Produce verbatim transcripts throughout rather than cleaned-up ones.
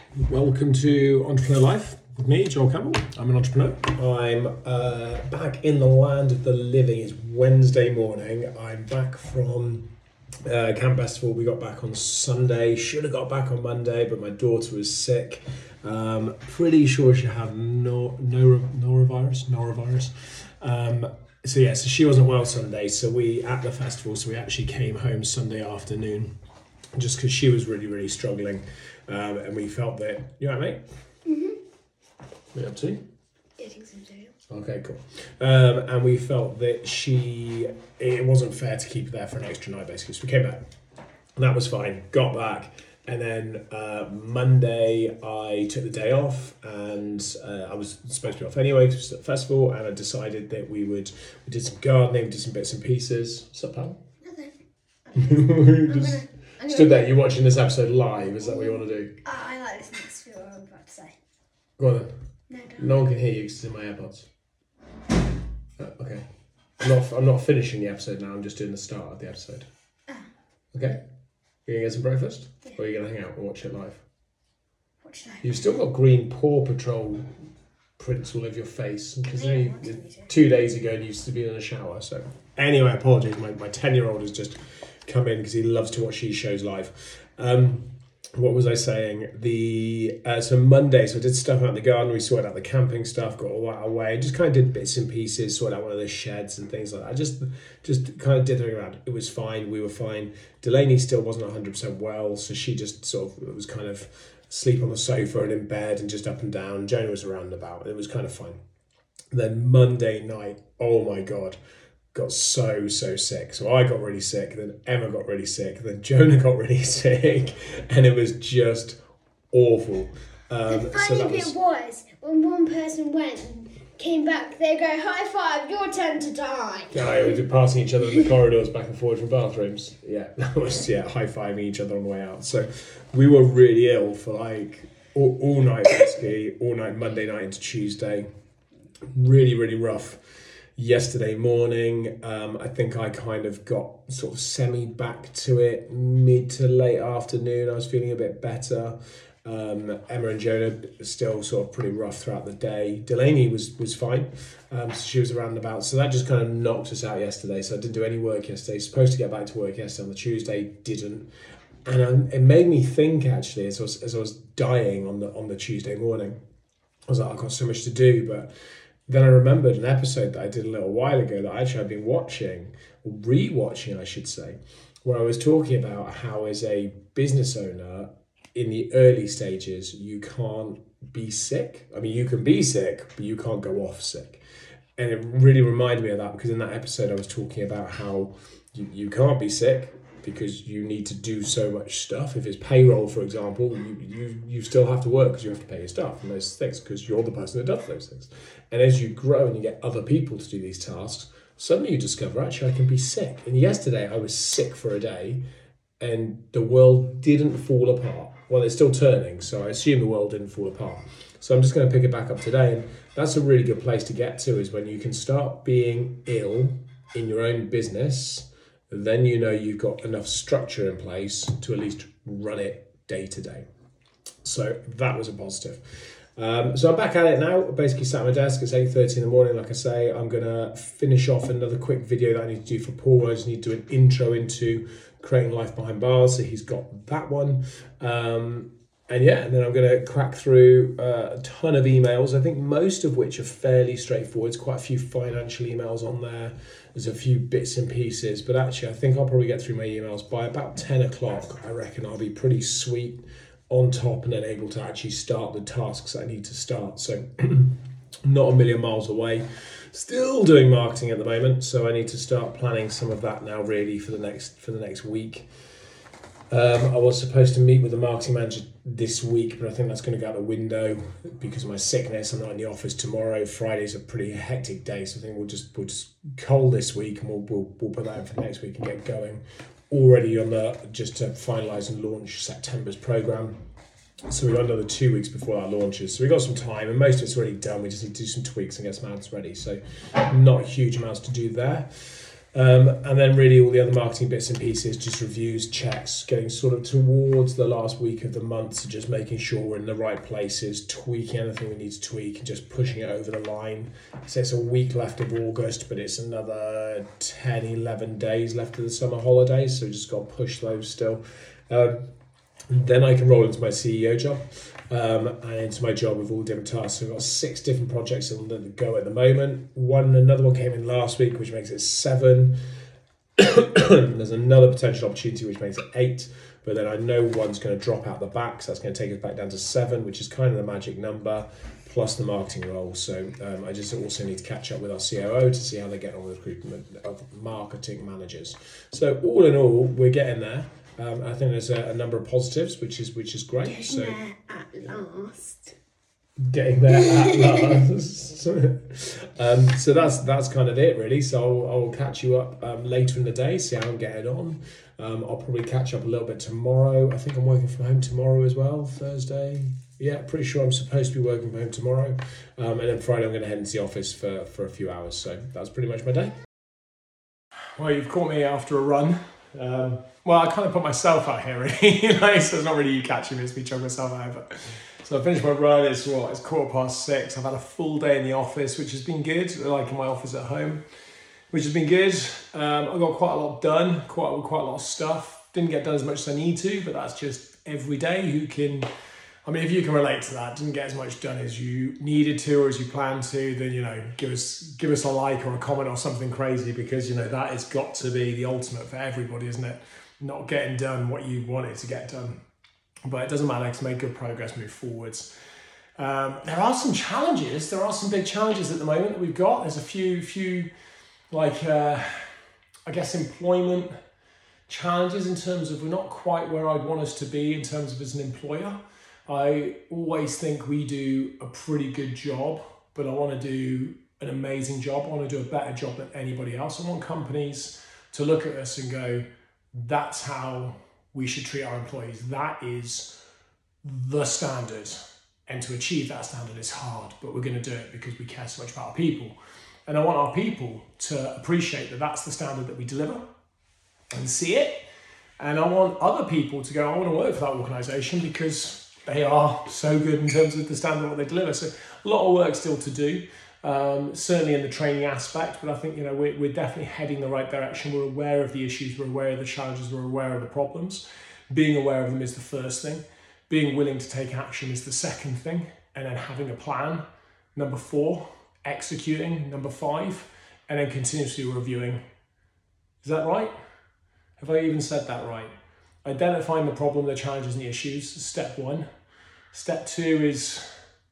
Welcome to Entrepreneur Life with me, Joel Campbell. I'm an entrepreneur. I'm uh, back in the land of the living. It's Wednesday morning. I'm back from uh, Camp Festival. We got back on Sunday. Should have got back on Monday, but my daughter was sick. Um, pretty sure she had no, no, norovirus. Norovirus. Um, so yeah, so she wasn't well Sunday. So we at the festival. So we actually came home Sunday afternoon, just because she was really, really struggling. Um, and we felt that, you all right, mate? Mm-hmm. What are you up to? Getting some cereal. Okay, cool. Um, and we felt that she, it wasn't fair to keep her there for an extra night, basically. So we came back, and that was fine. Got back, and then uh, Monday I took the day off, and uh, I was supposed to be off anyway because it was at the festival, and I decided that we would, we did some gardening, we did some bits and pieces. What's up, pal? Nothing. I'm just, stood there, you're watching this episode live, is that what you want to do? Uh, I like this next to what I'm about to say. Go on then. No, don't. No one can hear you because it's in my AirPods. Oh, okay. I'm not, I'm not finishing the episode now, I'm just doing the start of the episode. Ah. Okay? You're going to get some breakfast? Yeah. Or are you going to hang out and watch it live? What should I? You've still got green Paw Patrol prints all over your face. Because Yeah, only I wanted me to. two days ago you used to be in a shower, so... Anyway, apologies, my, my ten-year-old has just come in because he loves to watch these shows live. Um, what was I saying? The uh, so Monday, so I did stuff out in the garden. We sorted out the camping stuff, got all that away. Just kind of did bits and pieces, sorted out one of the sheds and things like that. I just just kind of dithering around. It was fine. We were fine. Delaney still wasn't one hundred percent well, so she just sort of was kind of asleep on the sofa and in bed and just up and down. Jonah was around and about. It was kind of fine. Then Monday night, oh my God. Got so, so sick. So I got really sick, then Emma got really sick, then Jonah got really sick, and it was just awful. Um, The funny so that bit was, was, when one person went and came back, they go, high five, your turn to die. yeah, we were passing each other in the corridors back and forward from bathrooms. Yeah, that was, yeah, high-fiving each other on the way out. So we were really ill for like all, all night, basically, all night, Monday night into Tuesday. Really, really rough. Yesterday morning, um, I think I kind of got sort of semi back to it mid to late afternoon. I was feeling a bit better. Um, Emma and Jonah still sort of pretty rough throughout the day. Delaney was was fine, um, so she was around and about. So that just kind of knocked us out yesterday. So I didn't do any work yesterday. Supposed to get back to work yesterday on the Tuesday, didn't. And um, it made me think actually as I was as I was dying on the on the Tuesday morning. I was like, I've got so much to do, but. Then I remembered an episode that I did a little while ago that actually I've been watching, or re-watching I should say, where I was talking about how as a business owner in the early stages, you can't be sick. I mean, you can be sick, but you can't go off sick. And it really reminded me of that because in that episode I was talking about how you, you can't be sick because you need to do so much stuff. If it's payroll, for example, you you, you still have to work because you have to pay your staff and those things because you're the person that does those things. And as you grow and you get other people to do these tasks, suddenly you discover, actually, I can be sick. And yesterday I was sick for a day and the world didn't fall apart. Well, it's still turning, so I assume the world didn't fall apart. So I'm just going to pick it back up today. And that's a really good place to get to is when you can start being ill in your own business. Then you know you've got enough structure in place to at least run it day to day. So that was a positive. Um, so I'm back at it now. Basically sat at my desk. It's eight thirty in the morning. Like I say, I'm going to finish off another quick video that I need to do for Paul. I just need to do an intro into creating life behind bars. So he's got that one. Um, and yeah, and then I'm going to crack through uh, a ton of emails. I think most of which are fairly straightforward. There's quite a few financial emails on there. There's a few bits and pieces. But actually, I think I'll probably get through my emails by about ten o'clock. I reckon I'll be pretty sweet on top and then able to actually start the tasks I need to start. So not a million miles away. Still doing marketing at the moment, so I need to start planning some of that now really for the next for the next week. Um, I was supposed to meet with the marketing manager this week, but I think that's going to go out the window because of my sickness. I'm not in the office tomorrow. Friday's a pretty hectic day, so I think we'll just we'll just cull this week and we'll we'll, we'll put that in for next week and get going. Already on the just to finalise and launch September's programme. So we've got another two weeks before that launches. So we've got some time and most of it's already done. We just need to do some tweaks and get some ads ready. So not huge amounts to do there. Um, and then really all the other marketing bits and pieces, just reviews, checks, getting sort of towards the last week of the month, so just making sure we're in the right places, tweaking anything we need to tweak, and just pushing it over the line. So it's a week left of August, but it's another ten, eleven days left of the summer holidays, so we just got to push those still. Um, then I can roll into my C E O job. Um, and into my job with all different tasks. So I've got six different projects on the go at the moment. One, another one came in last week, which makes it seven. There's another potential opportunity, which makes it eight. But then I know one's going to drop out the back, so that's going to take us back down to seven, which is kind of the magic number, plus the marketing role. So um, I just also need to catch up with our C O O to see how they get on with recruitment of marketing managers. So all in all, we're getting there. Um, I think there's a, a number of positives, which is which is great. Getting so there at last. Getting there at last. um, so that's that's kind of it, really. So I'll, I'll catch you up um, later in the day, see how I'm getting on. Um, I'll probably catch up a little bit tomorrow. I think I'm working from home tomorrow as well, Thursday. Yeah, pretty sure I'm supposed to be working from home tomorrow. Um, and then Friday I'm going to head into the office for, for a few hours. So that's pretty much my day. Well, you've caught me after a run. Um, well, I kind of put myself out here, really. Like, so it's not really you catching me, it's me chugging myself out. But so I finished my run. It's what? It's quarter past six. I've had a full day in the office, which has been good. Like in my office at home, which has been good. Um, I got quite a lot done. Quite quite a lot of stuff. Didn't get done as much as I need to, but that's just every day. Who can? I mean, if you can relate to that, didn't get as much done as you needed to or as you planned to, then, you know, give us give us a like or a comment or something crazy, because, you know, that has got to be the ultimate for everybody, isn't it? Not getting done what you wanted to get done. But it doesn't matter, because make good progress, move forwards. Um, there are some challenges. There are some big challenges at the moment that we've got. There's a few, few like, uh, I guess, employment challenges in terms of we're not quite where I'd want us to be in terms of as an employer. I always think we do a pretty good job, but I want to do an amazing job. I want to do a better job than anybody else. I want companies to look at us and go, that's how we should treat our employees. That is the standard. And to achieve that standard is hard, but we're going to do it because we care so much about our people. And I want our people to appreciate that that's the standard that we deliver and see it. And I want other people to go, I want to work for that organisation because they are so good in terms of the standard of what they deliver. So a lot of work still to do, um, certainly in the training aspect, but I think, you know, we're, we're definitely heading the right direction. We're aware of the issues, we're aware of the challenges, we're aware of the problems. Being aware of them is the first thing. Being willing to take action is the second thing. And then having a plan, number four. Executing, number five. And then continuously reviewing. Is that right? Have I even said that right? Identifying the problem, the challenges and the issues, step one. Step two is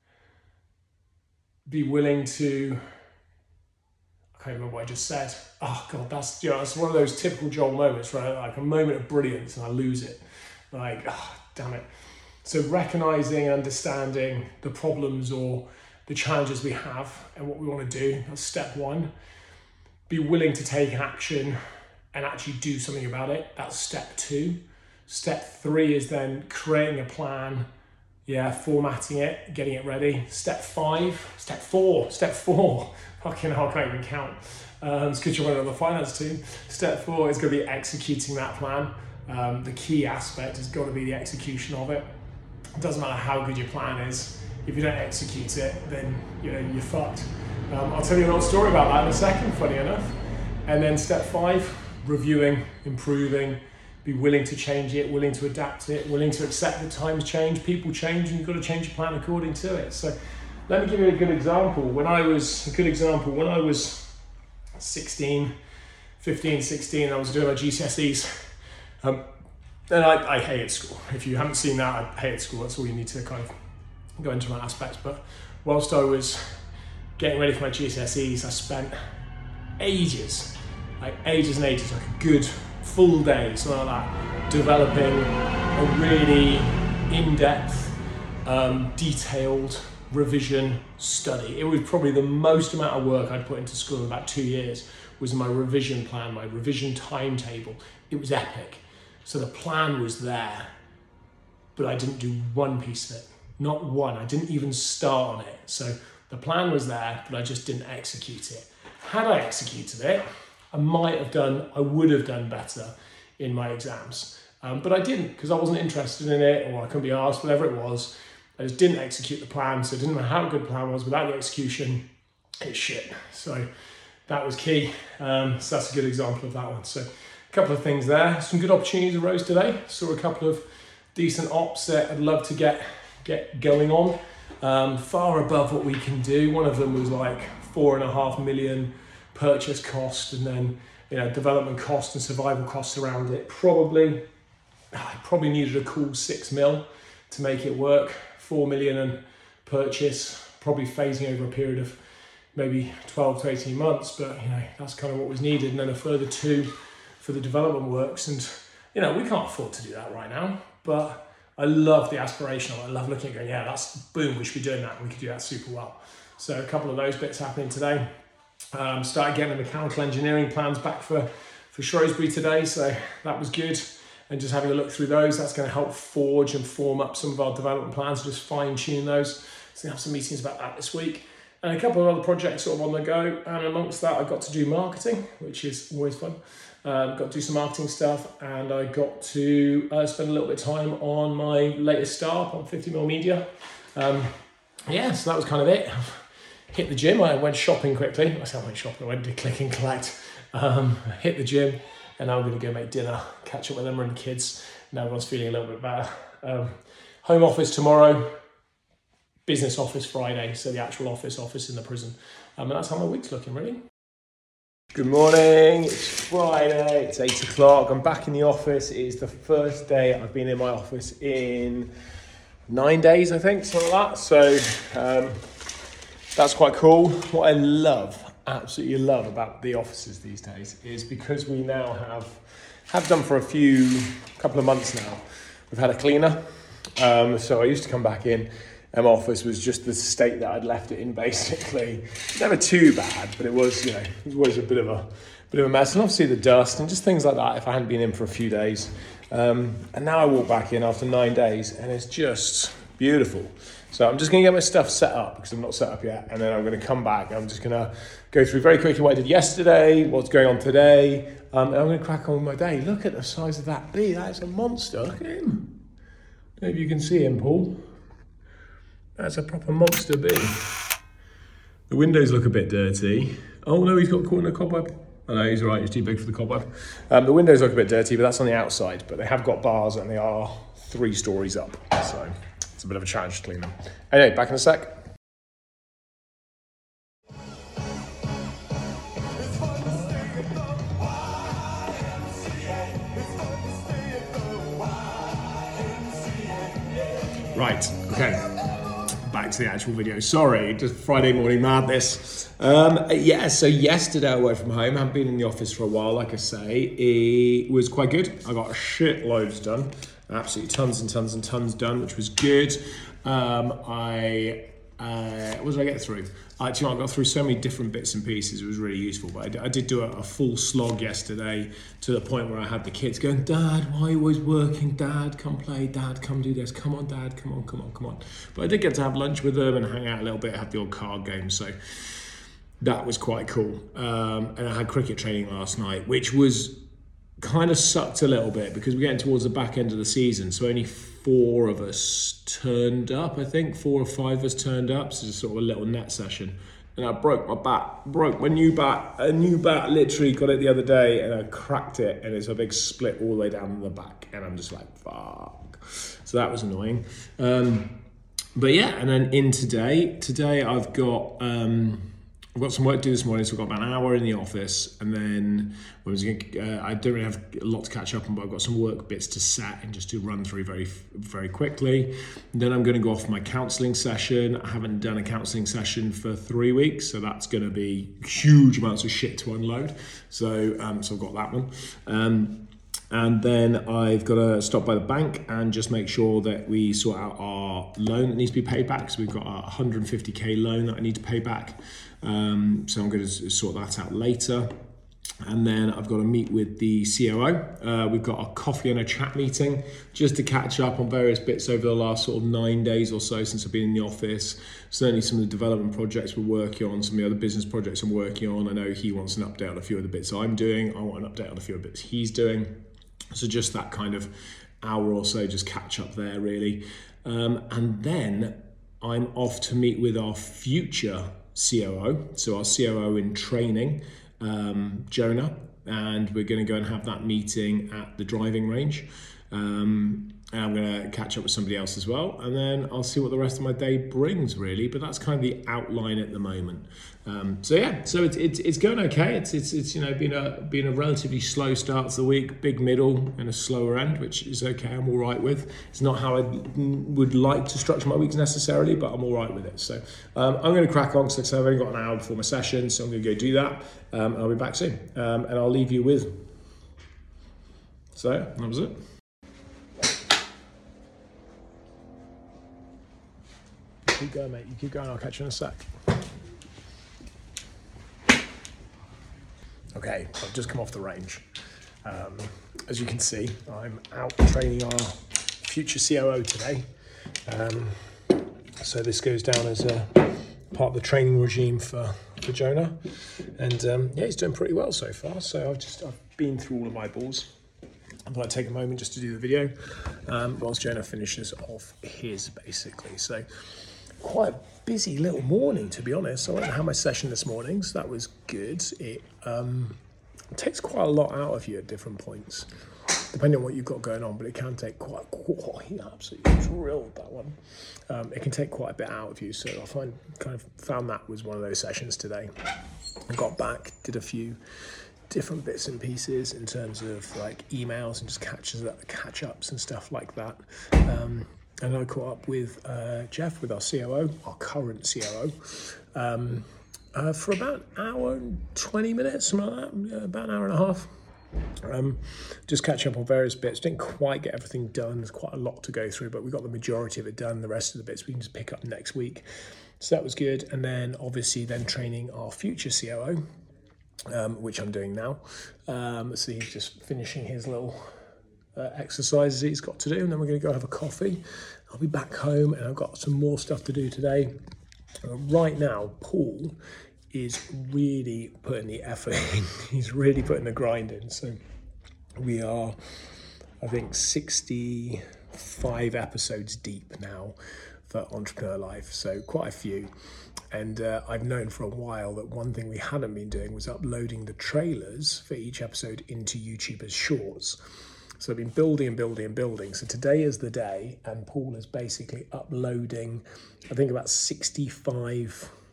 be willing to, I can't remember what I just said. Oh God, that's, you know, it's one of those typical Joel moments, right? Like a moment of brilliance and I lose it. Like, oh, damn it. So recognizing and understanding the problems or the challenges we have and what we want to do, that's step one. Be willing to take action and actually do something about it. That's step two. Step three is then creating a plan, yeah, formatting it, getting it ready. Step five, step four, step four. Fucking hell, I can't even count. Um, it's good you're running on the finance team. Step four is going to be executing that plan. Um, the key aspect has got to be the execution of it. It doesn't matter how good your plan is. If you don't execute it, then, you know, you're fucked. Um, I'll tell you a little story about that in a second, funny enough. And then step five, reviewing, improving, be willing to change it, willing to adapt it, willing to accept that times change, people change, and you've got to change your plan according to it. So let me give you a good example. When I was, a good example, when I was sixteen, fifteen, sixteen, I was doing my G C S Es. Um, and I, I hated school. If you haven't seen that, I hated school. That's all you need to kind of go into my aspects. But whilst I was getting ready for my G C S Es, I spent ages, like ages and ages, like a good full day, something like that, developing a really in-depth, um, detailed revision study. It was probably the most amount of work I'd put into school in about two years was my revision plan, my revision timetable. It was epic. So the plan was there, but I didn't do one piece of it. Not one. I didn't even start on it. So the plan was there, but I just didn't execute it. Had I executed it, I might have done, I would have done better in my exams. Um, but I didn't, because I wasn't interested in it, or I couldn't be asked, whatever it was. I just didn't execute the plan, so it didn't matter how good the plan was, without the execution, it's shit. So that was key. Um, so that's a good example of that one. So a couple of things there. Some good opportunities arose today. Saw a couple of decent ops that I'd love to get, get going on. Um, far above what we can do. One of them was like four and a half million purchase cost, and then you know development cost and survival costs around it. Probably, I probably needed a cool six mil to make it work. Four million and purchase, probably phasing over a period of maybe twelve to eighteen months, but you know that's kind of what was needed, and then a further two for the development works. And you know we can't afford to do that right now, but I love the aspirational. I love looking at going, yeah, that's boom, we should be doing that, and we could do that super well. So a couple of those bits happening today. Um, started getting the mechanical engineering plans back for for Shrewsbury today, so that was good. And just having a look through those, that's going to help forge and form up some of our development plans, just fine tune those. So we have some meetings about that this week. And a couple of other projects sort of on the go. And amongst that, I got to do marketing, which is always fun. Um, got to do some marketing stuff, and I got to uh, spend a little bit of time on my latest startup on fifty mil Media. Um, yeah, so that was kind of it. Hit the gym, I went shopping quickly. I said I went shopping, I went to click and collect. Um, hit the gym. And now I'm going to go make dinner, catch up with Emma and the kids. Now everyone's feeling a little bit better. Um, home office tomorrow, business office Friday, so the actual office, office in the prison. Um, and that's how my week's looking, really. Good morning, it's Friday, it's eight o'clock. I'm back in the office. It is the first day I've been in my office in nine days, I think, something like that. So um, that's quite cool. What I love absolutely love about the offices these days is because we now have have done for a few couple of months now, we've had a cleaner. Um, so I used to come back in, and my office was just the state that I'd left it in, basically. Never too bad, but it was, you know, it was always a bit of a bit of a mess. And obviously the dust and just things like that if I hadn't been in for a few days. Um, and now I walk back in after nine days and it's just beautiful. So I'm just going to get my stuff set up because I'm not set up yet, and then I'm going to come back. I'm just going to go through very quickly what I did yesterday, what's going on today, um, and I'm going to crack on with my day. Look at the size of that bee. That is a monster. Look at him. Maybe you can see him, Paul. That's a proper monster bee. The windows look a bit dirty. Oh no, he's got caught in a cobweb. Oh no, he's all right. He's too big for the cobweb. Um, the windows look a bit dirty, but that's on the outside. But they have got bars and they are three stories up. So it's a bit of a challenge to clean them. Anyway, back in a sec. Right, okay, back to the actual video. Sorry, just Friday morning madness. Um, yeah, so yesterday I worked from home. I haven't been in the office for a while, like I say. It was quite good. I got a shit loads done. Absolutely tons and tons and tons done, which was good. Um, I, uh, what did I get through? Actually, I got through so many different bits and pieces. It was really useful. But I did, I did do a, a full slog yesterday to the point where I had the kids going, Dad, why are you always working? Dad, come play. Dad, come do this. Come on, Dad. Come on, come on, come on. But I did get to have lunch with them and hang out a little bit, have the old card game. So that was quite cool. Um, and I had cricket training last night, which was kind of sucked a little bit because we're getting towards the back end of the season. So only four of us turned up, I think. Four or five of us turned up. So just sort of a little net session. And I broke my bat, broke my new bat. A new bat, literally got it the other day and I cracked it. And it's a big split all the way down the back. And I'm just like, fuck. So that was annoying. Um, but yeah, and then in today, today I've got... Um, I've got some work to do this morning, so I've got about an hour in the office, and then I, was gonna, uh, I don't really have a lot to catch up on, but I've got some work bits to set and just to run through very, very quickly. And then I'm going to go off my counselling session. I haven't done a counselling session for three weeks, so that's going to be huge amounts of shit to unload. So, um, so I've got that one. Um, And then I've got to stop by the bank and just make sure that we sort out our loan that needs to be paid back. So we've got a one hundred fifty k loan that I need to pay back. Um, so I'm going to sort that out later. And then I've got to meet with the C O O. Uh, we've got a coffee and a chat meeting just to catch up on various bits over the last sort of nine days or so since I've been in the office. Certainly some of the development projects we're working on, some of the other business projects I'm working on. I know he wants an update on a few of the bits I'm doing. I want an update on a few of the bits he's doing. So just that kind of hour or so, just catch up there really. Um, and then I'm off to meet with our future C O O, so our C O O in training, um, Jonah, and we're going to go and have that meeting at the driving range. Um, and I'm going to catch up with somebody else as well, and then I'll see what the rest of my day brings, really. But that's kind of the outline at the moment. Um, so yeah, so it's it's it's going okay. It's it's it's you know been a been a relatively slow start to the week, big middle and a slower end, which is okay. I'm all right with. It's not how I would like to structure my weeks necessarily, but I'm all right with it. So um, I'm going to crack on because I've only got an hour before my session, so I'm going to go do that. Um, and I'll be back soon, um, and I'll leave you with. So that was it. Keep going, mate. You keep going. I'll catch you in a sec. Okay, I've just come off the range. Um, as you can see, I'm out training our future C O O today. Um, so this goes down as a part of the training regime for, for Jonah. And um, yeah, he's doing pretty well so far. So I've just I've been through all of my balls. I thought I'd take a moment just to do the video um, whilst Jonah finishes off his, basically. So quite a busy little morning, to be honest. I went and had my session this morning, so that was good. It um, takes quite a lot out of you at different points, depending on what you've got going on, but it can take quite, quite you know, absolutely drilled that one. Um, it can take quite a bit out of you, so I find kind of found that was one of those sessions today. I got back, did a few different bits and pieces in terms of like emails and just catches up, catch ups and stuff like that. Um, And I caught up with uh, Jeff, with our C O O, our current C O O, um, uh, for about an hour and twenty minutes, something like that, yeah, about an hour and a half. Um, just catch up on various bits. Didn't quite get everything done. There's quite a lot to go through, but we got the majority of it done. The rest of the bits we can just pick up next week. So that was good. And then obviously then training our future C O O, um, which I'm doing now. Um, so he's just finishing his little Uh, exercises he's got to do, and then we're going to go have a coffee. I'll be back home and I've got some more stuff to do today. Uh, right now, Paul is really putting the effort in. He's really putting the grind in. So we are, I think, sixty-five episodes deep now for Entrepreneur Life, so quite a few. And uh, I've known for a while that one thing we hadn't been doing was uploading the trailers for each episode into YouTube as shorts. So I've been building and building and building. So today is the day, and Paul is basically uploading, I think, about sixty-five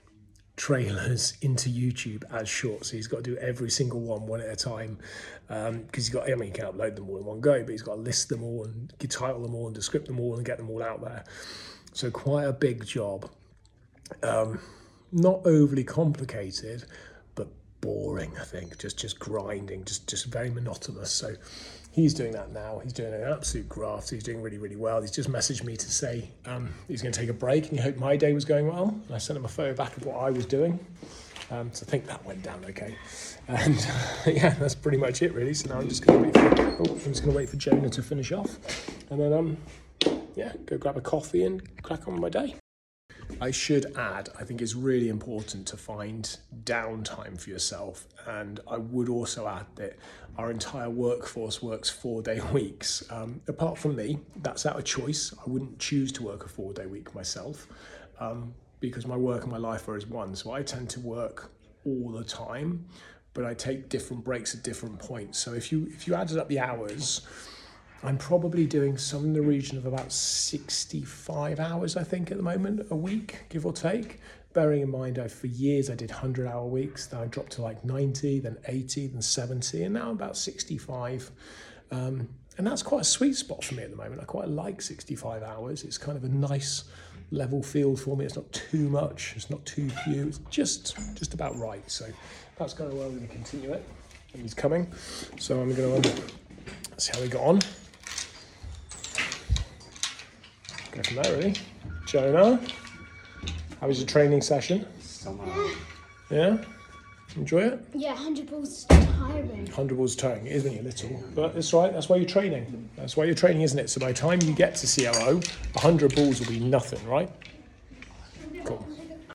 trailers into YouTube as shorts. So he's got to do every single one one at a time, because um, he's got, I mean, he can upload them all in one go, but he's got to list them all and title them all and descript them all and get them all out there. So quite a big job. Um, not overly complicated, but boring, I think. Just just grinding, just just very monotonous. So he's doing that now. He's doing an absolute graft. He's doing really, really well. He's just messaged me to say um, he's going to take a break and he hoped my day was going well. And I sent him a photo back of what I was doing. Um, so I think that went down okay. And uh, yeah, that's pretty much it really. So now I'm just going to wait for, oh, I'm just going to wait for Jonah to finish off. And then, um, yeah, go grab a coffee and crack on with my day. I should add, I think it's really important to find downtime for yourself. And I would also add that our entire workforce works four-day weeks. Um, apart from me, that's out of choice. I wouldn't choose to work a four-day week myself um, because my work and my life are as one. So I tend to work all the time, but I take different breaks at different points. So if you if you added up the hours, I'm probably doing some in the region of about sixty-five hours, I think, at the moment, a week, give or take. Bearing in mind, I, for years I did hundred-hour weeks, then I dropped to like ninety, then eighty, then seventy, and now I'm about sixty-five. Um, and that's quite a sweet spot for me at the moment. I quite like sixty-five hours. It's kind of a nice level field for me. It's not too much, it's not too few, it's just, just about right. So that's kind of where I'm going to continue it. And he's coming, so I'm going to see how we got on. Go from there, really. Jonah, how was your training session? Somehow. Yeah? Enjoy it? Yeah, one hundred balls is tiring. one hundred balls tiring, it is when you're little, but it's right, that's why you're training. That's why you're training, isn't it? So by the time you get to C O O, one hundred balls will be nothing, right? Cool.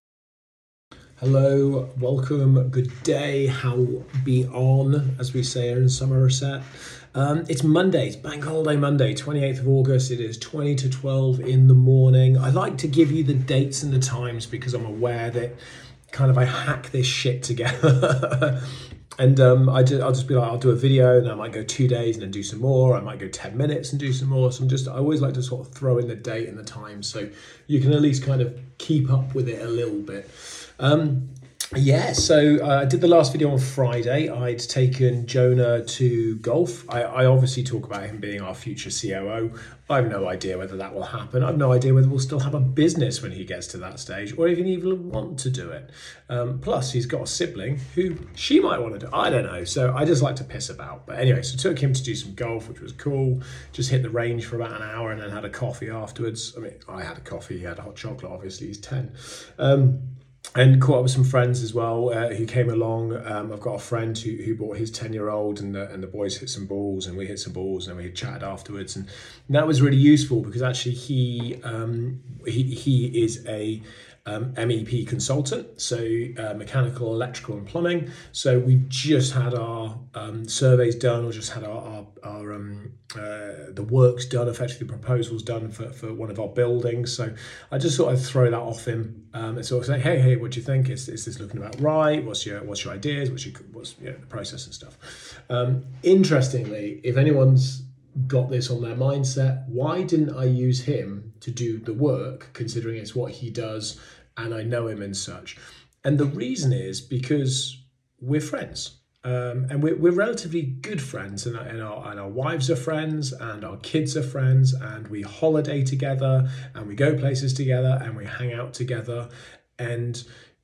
Hello, welcome, good day, how be on, as we say in Somerset. Um, it's Monday, it's Bank Holiday Monday, twenty-eighth of August. It is twenty to twelve in the morning. I like to give you the dates and the times because I'm aware that kind of I hack this shit together. And um, I just, I'll just be like, I'll do a video and I might go two days and then do some more. I might go ten minutes and do some more. So I'm just, I always like to sort of throw in the date and the time so you can at least kind of keep up with it a little bit. Um, Yeah, so uh, I did the last video on Friday. I'd taken Jonah to golf. I, I obviously talk about him being our future C O O. I have no idea whether that will happen. I have no idea whether we'll still have a business when he gets to that stage or even even want to do it. Um, plus, he's got a sibling who she might want to do. I don't know. So I just like to piss about. But anyway, so took him to do some golf, which was cool. Just hit the range for about an hour and then had a coffee afterwards. I mean, I had a coffee. He had a hot chocolate. Obviously, he's ten. Um, And caught up with some friends as well uh, who came along. Um, I've got a friend who, who brought his ten-year-old and the, and the boys hit some balls and we hit some balls and we chatted afterwards. And that was really useful because actually he um, he, he is a um, M E P consultant, so uh, mechanical, electrical and plumbing. So we've just had our um, surveys done or just had our, our, our um, uh, the works done, effectively the proposals done for, for one of our buildings. So I just sort of throw that off him um, and sort of say, hey, hey, what do you think? Is, is this looking about right? What's your what's your ideas? What's your what's you know, the process and stuff? Um, interestingly, if anyone's got this on their mindset, why didn't I use him to do the work, considering it's what he does and I know him and such? And the reason is because we're friends. Um, and we're, we're relatively good friends, and, and, our, and our wives are friends, and our kids are friends, and we holiday together, and we go places together, and we hang out together. And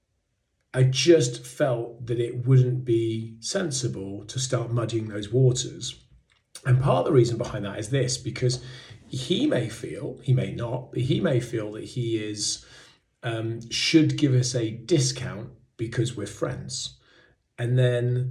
I just felt that it wouldn't be sensible to start muddying those waters. And part of the reason behind that is this, because he may feel, he may not, but he may feel that he is um, should give us a discount because we're friends. And then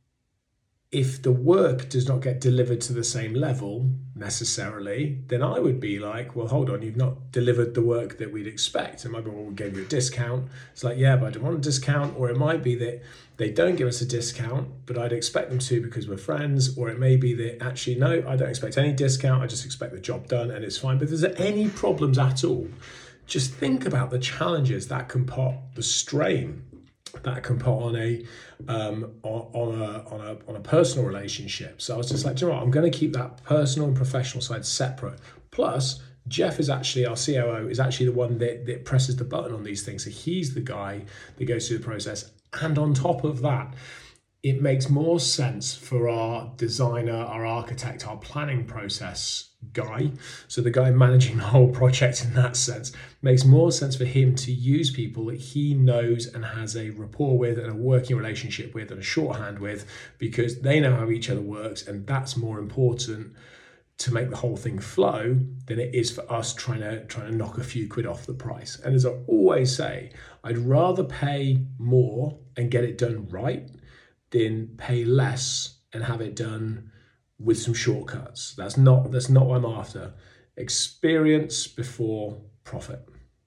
if the work does not get delivered to the same level necessarily, then I would be like, well, hold on, you've not delivered the work that we'd expect. It might be, well, we gave you a discount. It's like, yeah, but I don't want a discount. Or it might be that they don't give us a discount, but I'd expect them to because we're friends. Or it may be that actually, no, I don't expect any discount. I just expect the job done and it's fine. But if there's any problems at all, just think about the challenges that can put, the strain that can put on a um, on, on a on a on a personal relationship. So I was just like, do you know what? I'm going to keep that personal and professional side separate. Plus, Jeff is actually our C O O, is actually the one that, that presses the button on these things. So he's the guy that goes through the process. And on top of that, it makes more sense for our designer, our architect, our planning process guy, so the guy managing the whole project in that sense, makes more sense for him to use people that he knows and has a rapport with and a working relationship with and a shorthand with, because they know how each other works, and that's more important to make the whole thing flow than it is for us trying to trying to knock a few quid off the price. And as I always say, I'd rather pay more and get it done right than pay less and have it done with some shortcuts. That's not that's not what I'm after. Experience before profit.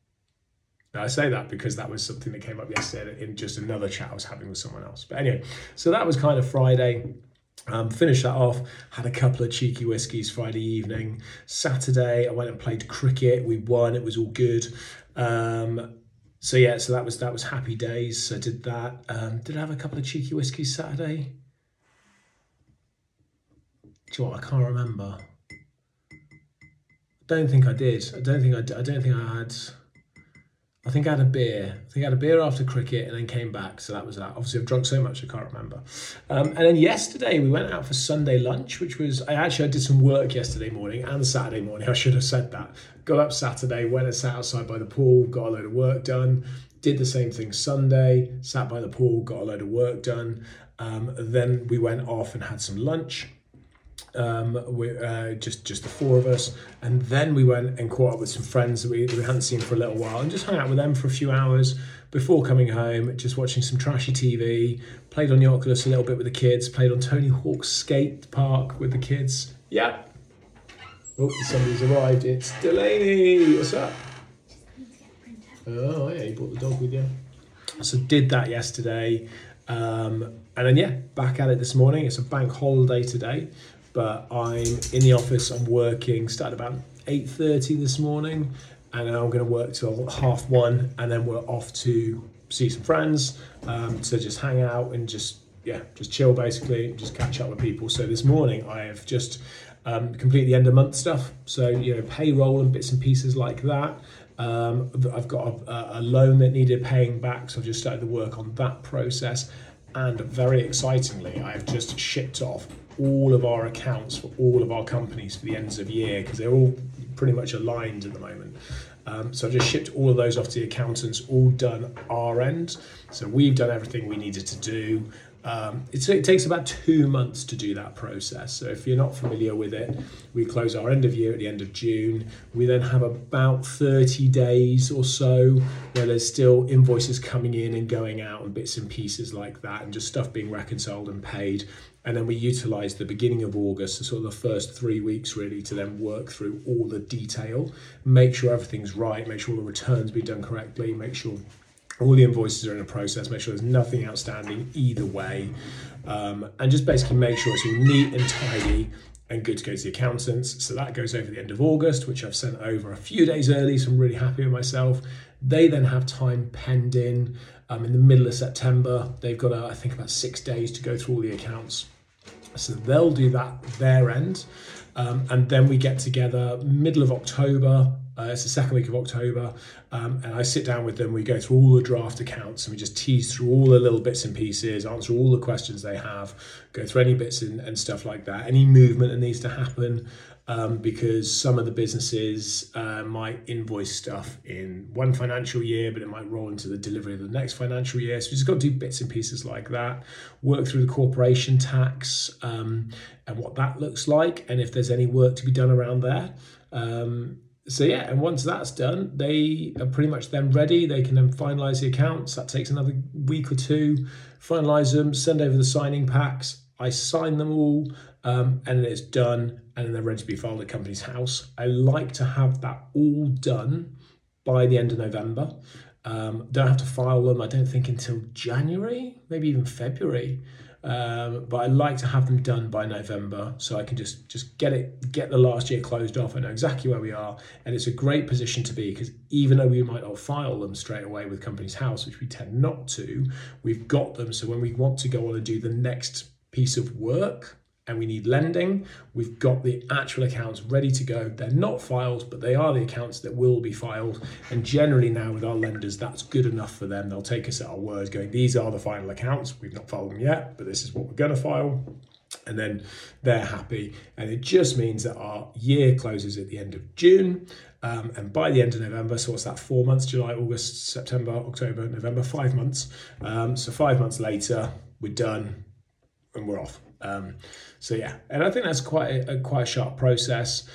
Now I say that because that was something that came up yesterday in just another chat I was having with someone else. But anyway, so that was kind of Friday. Um, finished that off, had a couple of cheeky whiskies Friday evening. Saturday, I went and played cricket. We won, it was all good. Um, so yeah, so that was that was happy days. So I did that. Um, did I have a couple of cheeky whiskies Saturday? Do you know what? I can't remember. I don't think I did. I don't think I. I don't think I had. I think I had a beer. I think I had a beer after cricket and then came back. So that was that. Obviously, I've drunk so much I can't remember. Um, and then yesterday we went out for Sunday lunch, which was I actually I did some work yesterday morning and Saturday morning. I should have said that. Got up Saturday, went and sat outside by the pool, got a load of work done. Did the same thing Sunday, sat by the pool, got a load of work done. Um, then we went off and had some lunch. Um, we uh, just just the four of us, and then we went and caught up with some friends that we, we hadn't seen for a little while, and just hung out with them for a few hours before coming home. Just watching some trashy T V, played on the Oculus a little bit with the kids, played on Tony Hawk's skate park with the kids. Yeah. Oh, somebody's arrived. It's Delaney. What's up? Oh yeah, you brought the dog with you. So did that yesterday, um, and then yeah, back at it this morning. It's a bank holiday today. But I'm in the office, I'm working, started about eight thirty this morning, and I'm going to work till half one, and then we're off to see some friends, um, to just hang out and just, yeah, just chill basically, just catch up with people. So this morning I have just um, completed the end of month stuff. So, you know, payroll and bits and pieces like that. Um, I've got a, a loan that needed paying back, so I've just started to work on that process. And very excitingly, I've just shipped off all of our accounts for all of our companies for the ends of year, because they're all pretty much aligned at the moment. Um, so I just shipped all of those off to the accountants, all done our end. So we've done everything we needed to do. Um, it, it takes about two months to do that process. So if you're not familiar with it, we close our end of year at the end of June. We then have about thirty days or so where there's still invoices coming in and going out and bits and pieces like that, and just stuff being reconciled and paid. And then we utilise the beginning of August, so sort of the first three weeks really, to then work through all the detail, make sure everything's right, make sure all the returns be done correctly, make sure all the invoices are in a process, make sure there's nothing outstanding either way, um, and just basically make sure it's all neat and tidy and good to go to the accountants. So that goes over the end of August, which I've sent over a few days early, so I'm really happy with myself. They then have time penned in um, in the middle of September. They've got, uh, I think, about six days to go through all the accounts. So they'll do that their end. Um, and then we get together middle of October. Uh, it's the second week of October, um, and I sit down with them. We go through all the draft accounts, and we just tease through all the little bits and pieces, answer all the questions they have, go through any bits and, and stuff like that, any movement that needs to happen, um, because some of the businesses uh, might invoice stuff in one financial year, but it might roll into the delivery of the next financial year. So we just got to do bits and pieces like that, work through the corporation tax um, and what that looks like, and if there's any work to be done around there. Um, So yeah, and once that's done, they are pretty much then ready. They can then finalise the accounts. That takes another week or two. Finalise them, send over the signing packs. I sign them all, um, and then it's done, and then they're ready to be filed at Companies House. I like to have that all done by the end of November. Um, don't have to file them, I don't think, until January, maybe even February. Um, but I like to have them done by November, so I can just just get it, get the last year closed off. I know exactly where we are, and it's a great position to be, because even though we might not file them straight away with Companies House, which we tend not to, we've got them. So when we want to go on and do the next piece of work, and we need lending, we've got the actual accounts ready to go. They're not filed, but they are the accounts that will be filed. And generally now with our lenders, that's good enough for them. They'll take us at our word, going, these are the final accounts. We've not filed them yet, but this is what we're gonna file. And then they're happy. And it just means that our year closes at the end of June. Um, and by the end of November, so what's that, four months, July, August, September, October, November, five months. Um, so five months later, we're done and we're off. Um, so yeah, and I think that's quite a, a quite a sharp process.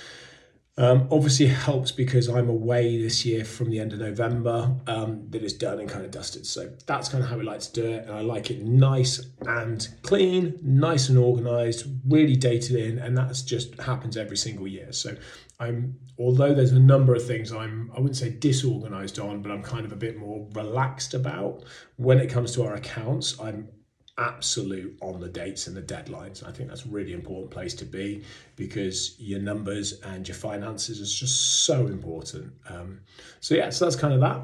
Um, obviously it helps because I'm away this year from the end of November, um, that it's done and kind of dusted. So that's kind of how we like to do it. And I like it nice and clean, nice and organized, really dated in. And that's just happens every single year. So I'm, although there's a number of things I'm, I wouldn't say disorganized on, but I'm kind of a bit more relaxed about when it comes to our accounts. I'm absolute on the dates and the deadlines. I think that's a really important place to be, because your numbers and your finances is just so important. Um, so yeah, so that's kind of that.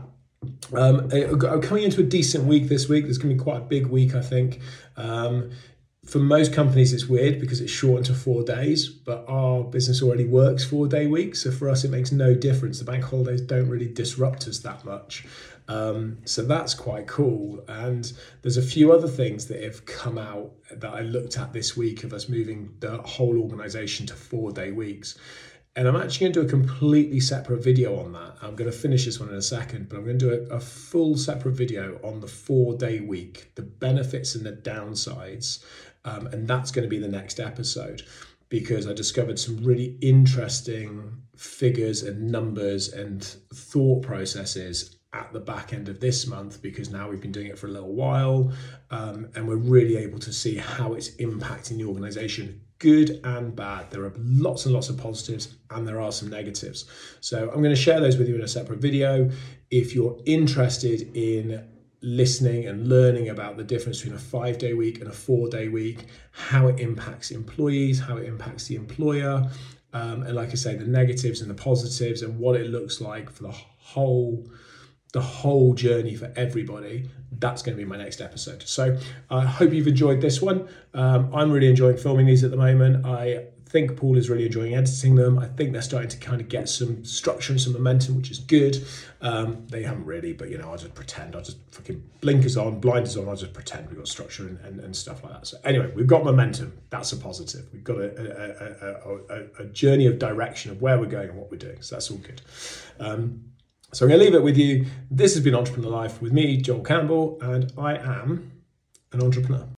Um, I'm coming into a decent week this week. There's going to be quite a big week, I think. Um, for most companies, it's weird because it's shortened to four days, but our business already works four day weeks. So for us, it makes no difference. The bank holidays don't really disrupt us that much. Um, so that's quite cool. And there's a few other things that have come out that I looked at this week of us moving the whole organization to four day weeks. And I'm actually going to do a completely separate video on that. I'm going to finish this one in a second, but I'm going to do a, a full separate video on the four day week, the benefits and the downsides. Um, and that's going to be the next episode. because I discovered some really interesting figures and numbers and thought processes at the back end of this month, because now we've been doing it for a little while, um, and we're really able to see how it's impacting the organization, good and bad. There are lots and lots of positives and there are some negatives. So I'm going to share those with you in a separate video. If you're interested in listening and learning about the difference between a five-day week and a four-day week, how it impacts employees, how it impacts the employer, um, and like I say, the negatives and the positives, and what it looks like for the whole the whole journey for everybody, that's going to be my next episode. So I hope you've enjoyed this one. Um, I'm really enjoying filming these at the moment. I think Paul is really enjoying editing them. I think they're starting to kind of get some structure and some momentum, which is good. Um, they haven't really, but you know, I'll just pretend. I'll just fucking blinkers on, blinders on. I'll just pretend we've got structure and, and, and stuff like that. So anyway, we've got momentum. That's a positive. We've got a, a, a, a, a journey of direction of where we're going and what we're doing. So that's all good. Um, So I'm going to leave it with you. This has been Entrepreneur Life with me, Joel Campbell, and I am an entrepreneur.